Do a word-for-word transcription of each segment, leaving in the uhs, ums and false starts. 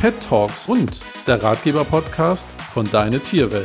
Pet Talks und der Ratgeber-Podcast von Deine Tierwelt.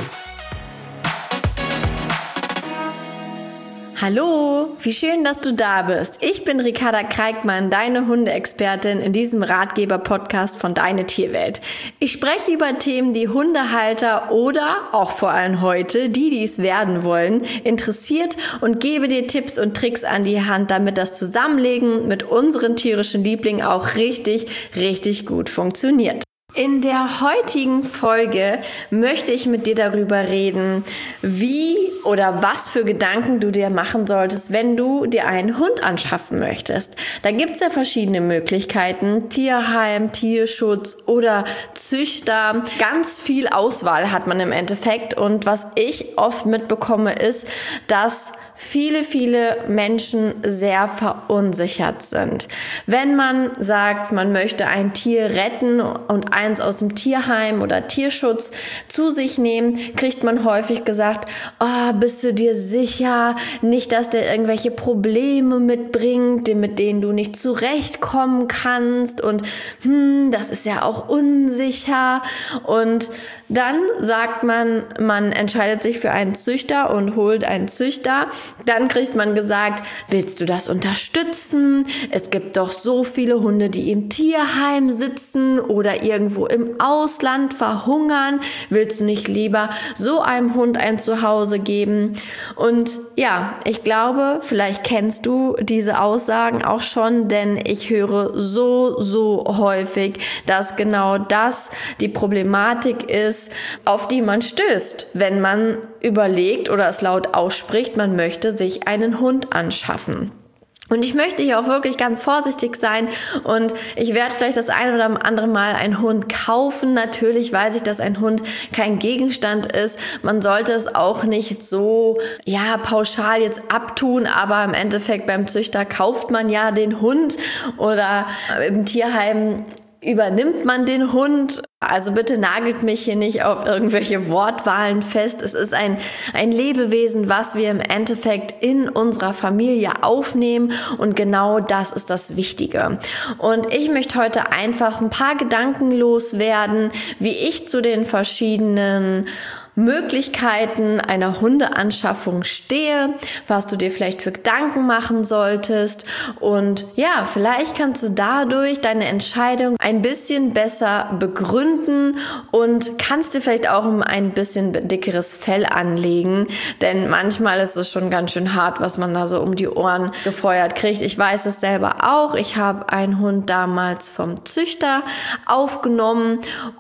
Hallo, wie schön, dass du da bist. Ich bin Ricarda Kreikmann, deine Hundeexpertin in diesem Ratgeber-Podcast von Deine Tierwelt. Ich spreche über Themen, die Hundehalter oder auch vor allem heute, die dies werden wollen, interessiert und gebe dir Tipps und Tricks an die Hand, damit das Zusammenlegen mit unseren tierischen Lieblingen auch richtig, richtig gut funktioniert. In der heutigen Folge möchte ich mit dir darüber reden, wie oder was für Gedanken du dir machen solltest, wenn du dir einen Hund anschaffen möchtest. Da gibt es ja verschiedene Möglichkeiten, Tierheim, Tierschutz oder Züchter. Ganz viel Auswahl hat man im Endeffekt und was ich oft mitbekomme ist, dass viele, viele Menschen sehr verunsichert sind. Wenn man sagt, man möchte ein Tier retten und eins aus dem Tierheim oder Tierschutz zu sich nehmen, kriegt man häufig gesagt, oh, bist du dir sicher, nicht, dass der irgendwelche Probleme mitbringt, mit denen du nicht zurechtkommen kannst und hm, das ist ja auch unsicher. Und dann sagt man, man entscheidet sich für einen Züchter und holt einen Züchter. Dann kriegt man gesagt, willst du das unterstützen? Es gibt doch so viele Hunde, die im Tierheim sitzen oder irgendwo im Ausland verhungern. Willst du nicht lieber so einem Hund ein Zuhause geben? Und ja, ich glaube, vielleicht kennst du diese Aussagen auch schon, denn ich höre so, so häufig, dass genau das die Problematik ist, auf die man stößt, wenn man überlegt oder es laut ausspricht, man möchte sich einen Hund anschaffen. Und ich möchte hier auch wirklich ganz vorsichtig sein und ich werde vielleicht das ein oder andere Mal einen Hund kaufen. Natürlich weiß ich, dass ein Hund kein Gegenstand ist. Man sollte es auch nicht so, ja, pauschal jetzt abtun, aber im Endeffekt beim Züchter kauft man ja den Hund oder im Tierheim übernimmt man den Hund. Also bitte nagelt mich hier nicht auf irgendwelche Wortwahlen fest. Es ist ein, ein Lebewesen, was wir im Endeffekt in unserer Familie aufnehmen und genau das ist das Wichtige. Und ich möchte heute einfach ein paar Gedanken loswerden, wie ich zu den verschiedenen Möglichkeiten einer Hundeanschaffung stehe, was du dir vielleicht für Gedanken machen solltest und ja, vielleicht kannst du dadurch deine Entscheidung ein bisschen besser begründen und kannst dir vielleicht auch ein bisschen dickeres Fell anlegen, denn manchmal ist es schon ganz schön hart, was man da so um die Ohren gefeuert kriegt. Ich weiß es selber auch. Ich habe einen Hund damals vom Züchter aufgenommen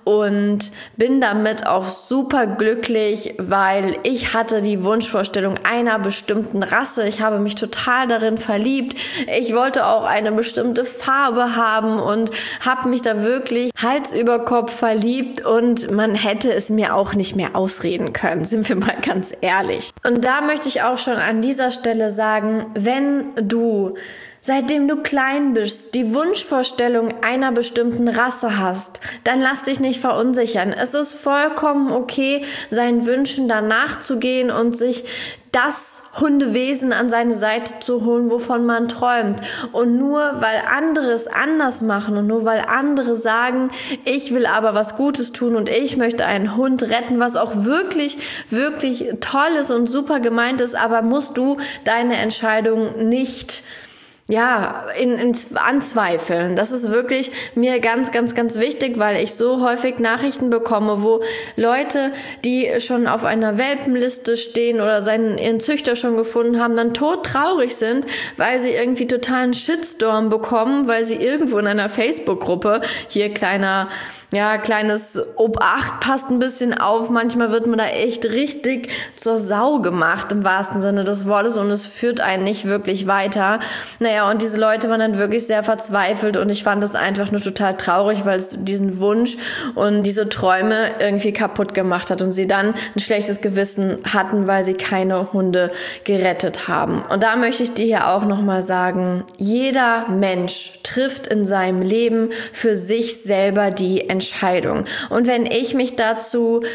und bin damit auch super glücklich, weil ich hatte die Wunschvorstellung einer bestimmten Rasse. Ich habe mich total darin verliebt. Ich wollte auch eine bestimmte Farbe haben und habe mich da wirklich Hals über Kopf verliebt und man hätte es mir auch nicht mehr ausreden können, sind wir mal ganz ehrlich. Und da möchte ich auch schon an dieser Stelle sagen, wenn du seitdem du klein bist, die Wunschvorstellung einer bestimmten Rasse hast, dann lass dich nicht verunsichern. Es ist vollkommen okay, seinen Wünschen danach zu gehen und sich das Hundewesen an seine Seite zu holen, wovon man träumt. Und nur weil andere es anders machen und nur weil andere sagen, ich will aber was Gutes tun und ich möchte einen Hund retten, was auch wirklich, wirklich toll ist und super gemeint ist, aber musst du deine Entscheidung nicht ja, in, in anzweifeln. Das ist wirklich mir ganz, ganz, ganz wichtig, weil ich so häufig Nachrichten bekomme, wo Leute, die schon auf einer Welpenliste stehen oder seinen ihren Züchter schon gefunden haben, dann todtraurig sind, weil sie irgendwie totalen Shitstorm bekommen, weil sie irgendwo in einer Facebook-Gruppe, hier kleiner Ja, kleines Obacht, passt ein bisschen auf. Manchmal wird man da echt richtig zur Sau gemacht, im wahrsten Sinne des Wortes, und es führt einen nicht wirklich weiter. Naja, und diese Leute waren dann wirklich sehr verzweifelt und ich fand das einfach nur total traurig, weil es diesen Wunsch und diese Träume irgendwie kaputt gemacht hat und sie dann ein schlechtes Gewissen hatten, weil sie keine Hunde gerettet haben. Und da möchte ich dir hier auch nochmal sagen, jeder Mensch trifft in seinem Leben für sich selber die Entscheidung. Und wenn ich mich dazu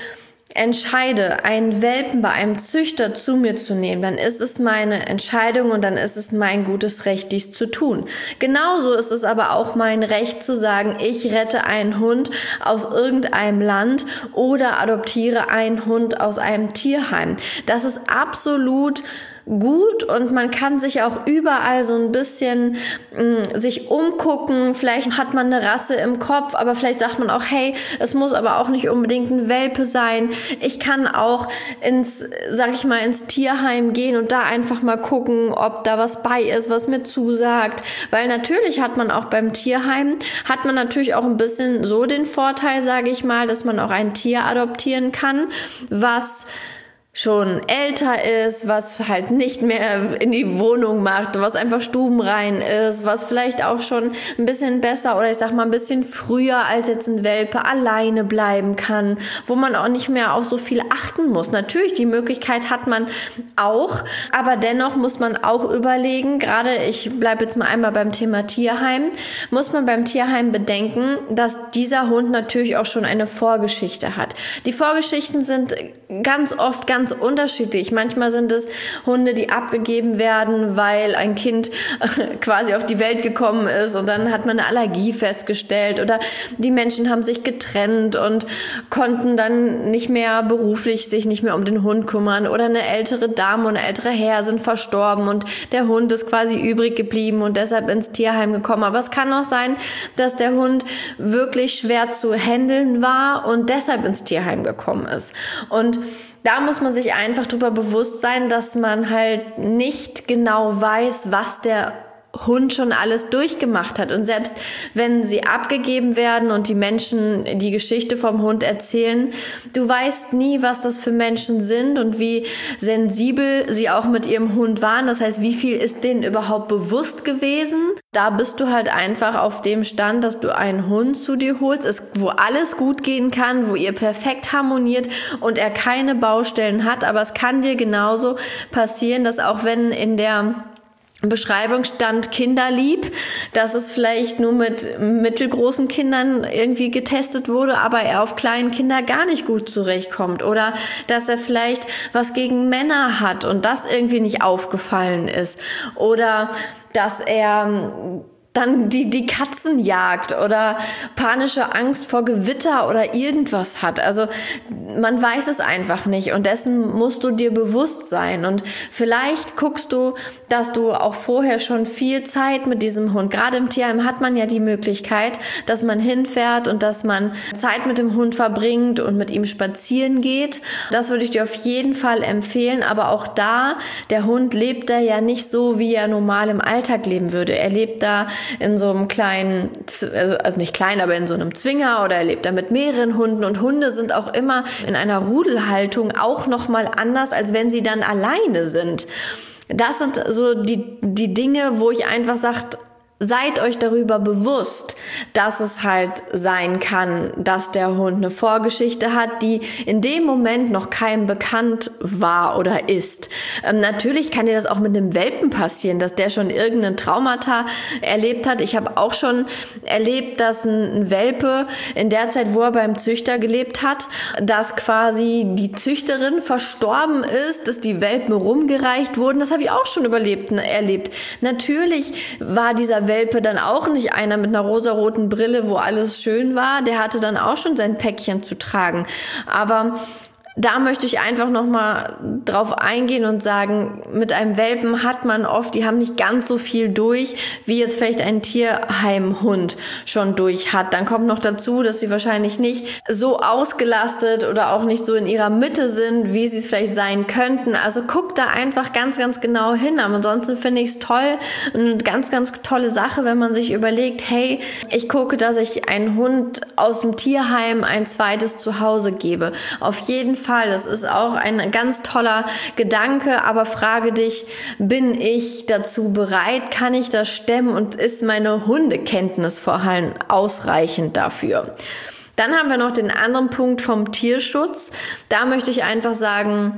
entscheide, einen Welpen bei einem Züchter zu mir zu nehmen, dann ist es meine Entscheidung und dann ist es mein gutes Recht, dies zu tun. Genauso ist es aber auch mein Recht zu sagen, ich rette einen Hund aus irgendeinem Land oder adoptiere einen Hund aus einem Tierheim. Das ist absolut gut und man kann sich auch überall so ein bisschen mh, sich umgucken. Vielleicht hat man eine Rasse im Kopf, aber vielleicht sagt man auch, hey, es muss aber auch nicht unbedingt ein Welpe sein. Ich kann auch ins, sag ich mal, ins Tierheim gehen und da einfach mal gucken, ob da was bei ist, was mir zusagt. Weil natürlich hat man auch beim Tierheim, hat man natürlich auch ein bisschen so den Vorteil, sage ich mal, dass man auch ein Tier adoptieren kann, was schon älter ist, was halt nicht mehr in die Wohnung macht, was einfach stubenrein ist, was vielleicht auch schon ein bisschen besser oder ich sag mal ein bisschen früher als jetzt ein Welpe alleine bleiben kann, wo man auch nicht mehr auf so viel achten muss. Natürlich, die Möglichkeit hat man auch, aber dennoch muss man auch überlegen, gerade ich bleibe jetzt mal einmal beim Thema Tierheim, muss man beim Tierheim bedenken, dass dieser Hund natürlich auch schon eine Vorgeschichte hat. Die Vorgeschichten sind ganz oft ganz Ganz unterschiedlich. Manchmal sind es Hunde, die abgegeben werden, weil ein Kind quasi auf die Welt gekommen ist und dann hat man eine Allergie festgestellt oder die Menschen haben sich getrennt und konnten dann nicht mehr beruflich sich nicht mehr um den Hund kümmern oder eine ältere Dame und ein älterer Herr sind verstorben und der Hund ist quasi übrig geblieben und deshalb ins Tierheim gekommen. Aber es kann auch sein, dass der Hund wirklich schwer zu handeln war und deshalb ins Tierheim gekommen ist. Und da muss man sich einfach darüber bewusst sein, dass man halt nicht genau weiß, was der Hund schon alles durchgemacht hat. Und selbst wenn sie abgegeben werden und die Menschen die Geschichte vom Hund erzählen, du weißt nie, was das für Menschen sind und wie sensibel sie auch mit ihrem Hund waren. Das heißt, wie viel ist denen überhaupt bewusst gewesen? Da bist du halt einfach auf dem Stand, dass du einen Hund zu dir holst, wo alles gut gehen kann, wo ihr perfekt harmoniert und er keine Baustellen hat. Aber es kann dir genauso passieren, dass auch wenn in der Beschreibung stand kinderlieb, dass es vielleicht nur mit mittelgroßen Kindern irgendwie getestet wurde, aber er auf kleinen Kinder gar nicht gut zurechtkommt oder dass er vielleicht was gegen Männer hat und das irgendwie nicht aufgefallen ist oder dass er dann die, die Katzen jagt oder panische Angst vor Gewitter oder irgendwas hat. Also man weiß es einfach nicht und dessen musst du dir bewusst sein. Und vielleicht guckst du, dass du auch vorher schon viel Zeit mit diesem Hund, gerade im Tierheim hat man ja die Möglichkeit, dass man hinfährt und dass man Zeit mit dem Hund verbringt und mit ihm spazieren geht. Das würde ich dir auf jeden Fall empfehlen. Aber auch da, der Hund lebt da ja nicht so, wie er normal im Alltag leben würde. Er lebt da in so einem kleinen, also nicht klein, aber in so einem Zwinger oder er lebt da mit mehreren Hunden und Hunde sind auch immer in einer Rudelhaltung auch nochmal anders, als wenn sie dann alleine sind. Das sind so die, die Dinge, wo ich einfach sage, seid euch darüber bewusst, dass es halt sein kann, dass der Hund eine Vorgeschichte hat, die in dem Moment noch keinem bekannt war oder ist. Ähm, natürlich kann dir das auch mit einem Welpen passieren, dass der schon irgendein Traumata erlebt hat. Ich habe auch schon erlebt, dass ein Welpe in der Zeit, wo er beim Züchter gelebt hat, dass quasi die Züchterin verstorben ist, dass die Welpen rumgereicht wurden. Das habe ich auch schon überlebt, erlebt. Natürlich war dieser Welpe dann auch nicht einer mit einer rosaroten Brille, wo alles schön war. Der hatte dann auch schon sein Päckchen zu tragen. Aber da möchte ich einfach nochmal drauf eingehen und sagen, mit einem Welpen hat man oft, die haben nicht ganz so viel durch, wie jetzt vielleicht ein Tierheimhund schon durch hat. Dann kommt noch dazu, dass sie wahrscheinlich nicht so ausgelastet oder auch nicht so in ihrer Mitte sind, wie sie es vielleicht sein könnten. Also guckt da einfach ganz, ganz genau hin. Aber ansonsten finde ich es toll, eine ganz, ganz tolle Sache, wenn man sich überlegt, hey, ich gucke, dass ich einen Hund aus dem Tierheim ein zweites Zuhause gebe. Auf jeden Fall. Das ist auch ein ganz toller Gedanke, aber frage dich, bin ich dazu bereit? Kann ich das stemmen und ist meine Hundekenntnis vor allem ausreichend dafür? Dann haben wir noch den anderen Punkt vom Tierschutz. Da möchte ich einfach sagen,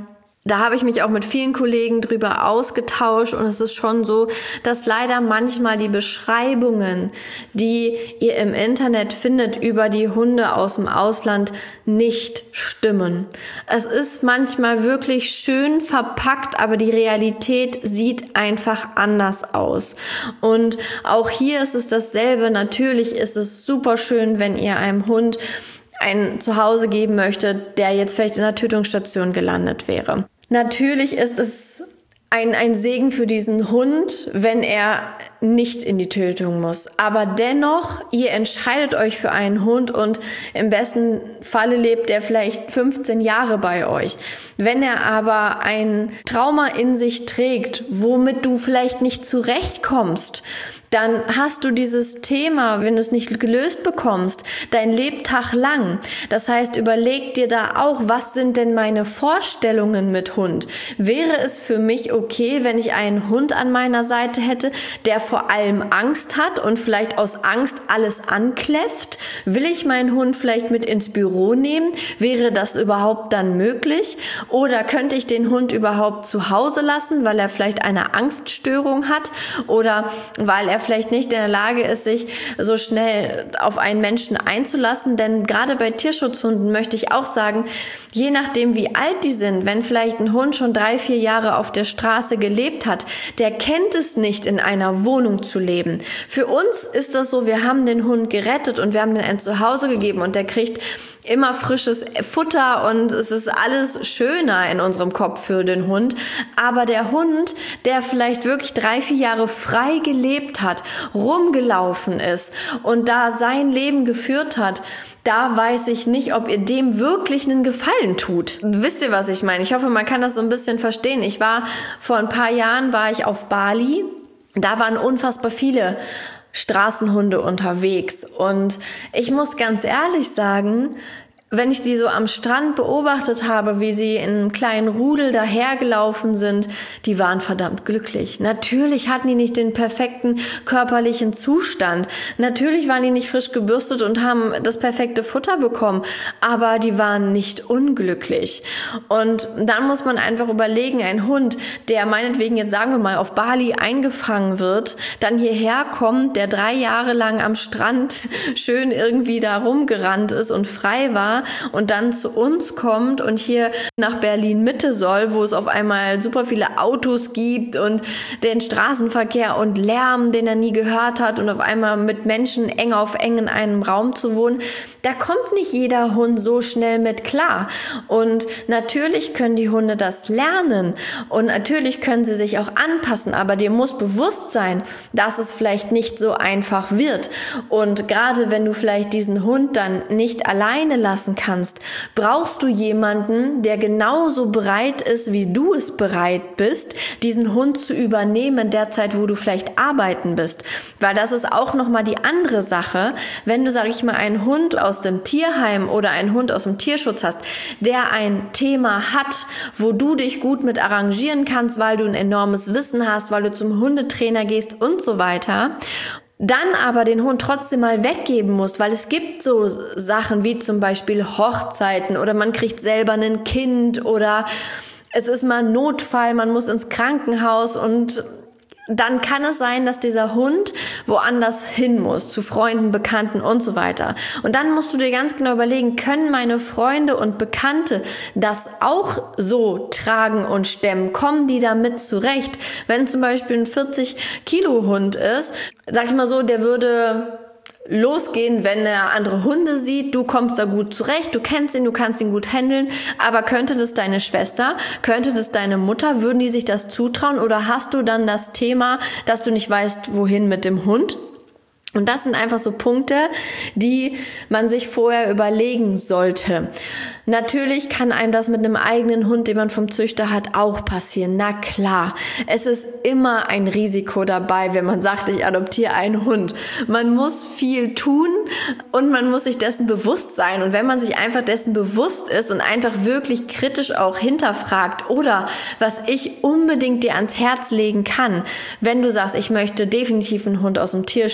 Da habe ich mich auch mit vielen Kollegen drüber ausgetauscht und es ist schon so, dass leider manchmal die Beschreibungen, die ihr im Internet findet über die Hunde aus dem Ausland, nicht stimmen. Es ist manchmal wirklich schön verpackt, aber die Realität sieht einfach anders aus. Und auch hier ist es dasselbe. Natürlich ist es super schön, wenn ihr einem Hund ein Zuhause geben möchtet, der jetzt vielleicht in der Tötungsstation gelandet wäre. Natürlich ist es ein, ein Segen für diesen Hund, wenn er nicht in die Tötung muss. Aber dennoch, ihr entscheidet euch für einen Hund und im besten Falle lebt er vielleicht fünfzehn Jahre bei euch. Wenn er aber ein Trauma in sich trägt, womit du vielleicht nicht zurechtkommst, dann hast du dieses Thema, wenn du es nicht gelöst bekommst, dein Lebtag lang. Das heißt, überleg dir da auch, was sind denn meine Vorstellungen mit Hund? Wäre es für mich okay, wenn ich einen Hund an meiner Seite hätte, der vor allem Angst hat und vielleicht aus Angst alles ankläfft? Will ich meinen Hund vielleicht mit ins Büro nehmen? Wäre das überhaupt dann möglich? Oder könnte ich den Hund überhaupt zu Hause lassen, weil er vielleicht eine Angststörung hat oder weil er vielleicht nicht in der Lage ist, sich so schnell auf einen Menschen einzulassen, denn gerade bei Tierschutzhunden möchte ich auch sagen, je nachdem wie alt die sind, wenn vielleicht ein Hund schon drei, vier Jahre auf der Straße gelebt hat, der kennt es nicht, in einer Wohnung zu leben. Für uns ist das so, wir haben den Hund gerettet und wir haben den ein Zuhause gegeben und der kriegt immer frisches Futter und es ist alles schöner in unserem Kopf für den Hund. Aber der Hund, der vielleicht wirklich drei, vier Jahre frei gelebt hat, rumgelaufen ist und da sein Leben geführt hat, da weiß ich nicht, ob ihr dem wirklich einen Gefallen tut. Wisst ihr, was ich meine? Ich hoffe, man kann das so ein bisschen verstehen. Ich war, vor ein paar Jahren war ich auf Bali. Da waren unfassbar viele Straßenhunde unterwegs. Und ich muss ganz ehrlich sagen, wenn ich die so am Strand beobachtet habe, wie sie in einem kleinen Rudel dahergelaufen sind, die waren verdammt glücklich. Natürlich hatten die nicht den perfekten körperlichen Zustand. Natürlich waren die nicht frisch gebürstet und haben das perfekte Futter bekommen, aber die waren nicht unglücklich. Und dann muss man einfach überlegen, ein Hund, der meinetwegen jetzt sagen wir mal auf Bali eingefangen wird, dann hierher kommt, der drei Jahre lang am Strand schön irgendwie da rumgerannt ist und frei war, und dann zu uns kommt und hier nach Berlin Mitte soll, wo es auf einmal super viele Autos gibt und den Straßenverkehr und Lärm, den er nie gehört hat und auf einmal mit Menschen eng auf eng in einem Raum zu wohnen, da kommt nicht jeder Hund so schnell mit klar. Und natürlich können die Hunde das lernen und natürlich können sie sich auch anpassen, aber dir muss bewusst sein, dass es vielleicht nicht so einfach wird. Und gerade wenn du vielleicht diesen Hund dann nicht alleine lassen kannst, brauchst du jemanden, der genauso bereit ist, wie du es bereit bist, diesen Hund zu übernehmen, derzeit, wo du vielleicht arbeiten bist. Weil das ist auch nochmal die andere Sache, wenn du, sag ich mal, einen Hund aus dem Tierheim oder einen Hund aus dem Tierschutz hast, der ein Thema hat, wo du dich gut mit arrangieren kannst, weil du ein enormes Wissen hast, weil du zum Hundetrainer gehst und so weiter, dann aber den Hund trotzdem mal weggeben musst, weil es gibt so Sachen wie zum Beispiel Hochzeiten oder man kriegt selber ein Kind oder es ist mal ein Notfall, man muss ins Krankenhaus und dann kann es sein, dass dieser Hund woanders hin muss, zu Freunden, Bekannten und so weiter. Und dann musst du dir ganz genau überlegen, können meine Freunde und Bekannte das auch so tragen und stemmen? Kommen die damit zurecht? Wenn zum Beispiel ein vierzig Kilo Hund ist, sag ich mal so, der würde losgehen, wenn er andere Hunde sieht, du kommst da gut zurecht, du kennst ihn, du kannst ihn gut handeln, aber könnte das deine Schwester, könnte das deine Mutter, würden die sich das zutrauen oder hast du dann das Thema, dass du nicht weißt, wohin mit dem Hund? Und das sind einfach so Punkte, die man sich vorher überlegen sollte. Natürlich kann einem das mit einem eigenen Hund, den man vom Züchter hat, auch passieren. Na klar, es ist immer ein Risiko dabei, wenn man sagt, ich adoptiere einen Hund. Man muss viel tun und man muss sich dessen bewusst sein. Und wenn man sich einfach dessen bewusst ist und einfach wirklich kritisch auch hinterfragt oder was ich unbedingt dir ans Herz legen kann, wenn du sagst, ich möchte definitiv einen Hund aus dem Tierschutz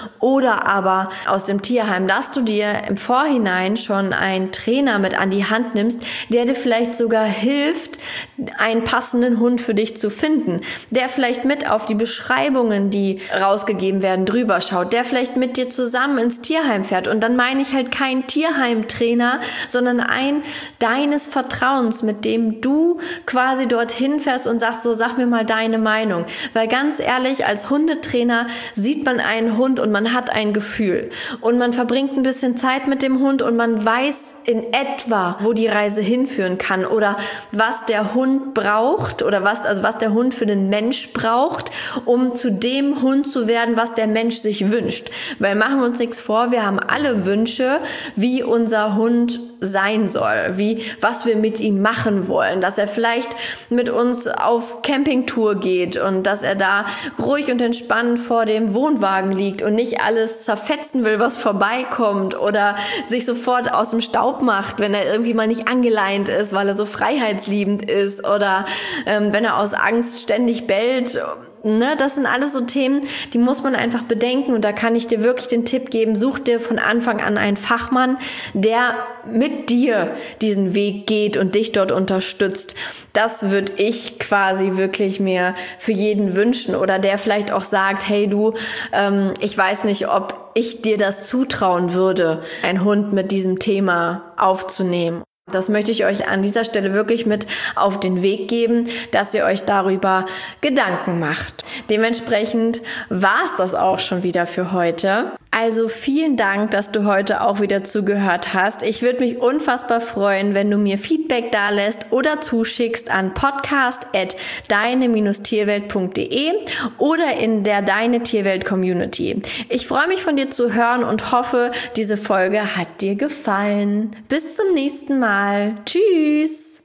oder aber aus dem Tierheim, dass du dir im Vorhinein schon einen Trainer mit an die Hand nimmst, der dir vielleicht sogar hilft, einen passenden Hund für dich zu finden, der vielleicht mit auf die Beschreibungen, die rausgegeben werden, drüber schaut, der vielleicht mit dir zusammen ins Tierheim fährt. Und dann meine ich halt keinen Tierheimtrainer, sondern ein deines Vertrauens, mit dem du quasi dorthin fährst und sagst, so, sag mir mal deine Meinung. Weil ganz ehrlich, als Hundetrainer sieht man einen Hund und man hat ein Gefühl. Und man verbringt ein bisschen Zeit mit dem Hund und man weiß in etwa, wo die Reise hinführen kann oder was der Hund braucht oder was, also was der Hund für den Mensch braucht, um zu dem Hund zu werden, was der Mensch sich wünscht. Weil machen wir uns nichts vor, wir haben alle Wünsche, wie unser Hund sein soll, wie, was wir mit ihm machen wollen, dass er vielleicht mit uns auf Campingtour geht und dass er da ruhig und entspannt vor dem Wohnwagen liegt und nicht alles zerfetzen will, was vorbeikommt oder sich sofort aus dem Staub macht, wenn er irgendwie mal nicht angeleint ist, weil er so freiheitsliebend ist oder ähm, wenn er aus Angst ständig bellt. Ne, das sind alles so Themen, die muss man einfach bedenken und da kann ich dir wirklich den Tipp geben, such dir von Anfang an einen Fachmann, der mit dir diesen Weg geht und dich dort unterstützt. Das würde ich quasi wirklich mir für jeden wünschen oder der vielleicht auch sagt, hey du, ähm, ich weiß nicht, ob ich dir das zutrauen würde, einen Hund mit diesem Thema aufzunehmen. Das möchte ich euch an dieser Stelle wirklich mit auf den Weg geben, dass ihr euch darüber Gedanken macht. Dementsprechend war es das auch schon wieder für heute. Also vielen Dank, dass du heute auch wieder zugehört hast. Ich würde mich unfassbar freuen, wenn du mir Feedback dalässt oder zuschickst an podcast at deine Tierwelt punkt de oder in der Deine Tierwelt Community. Ich freue mich von dir zu hören und hoffe, diese Folge hat dir gefallen. Bis zum nächsten Mal. Tschüss!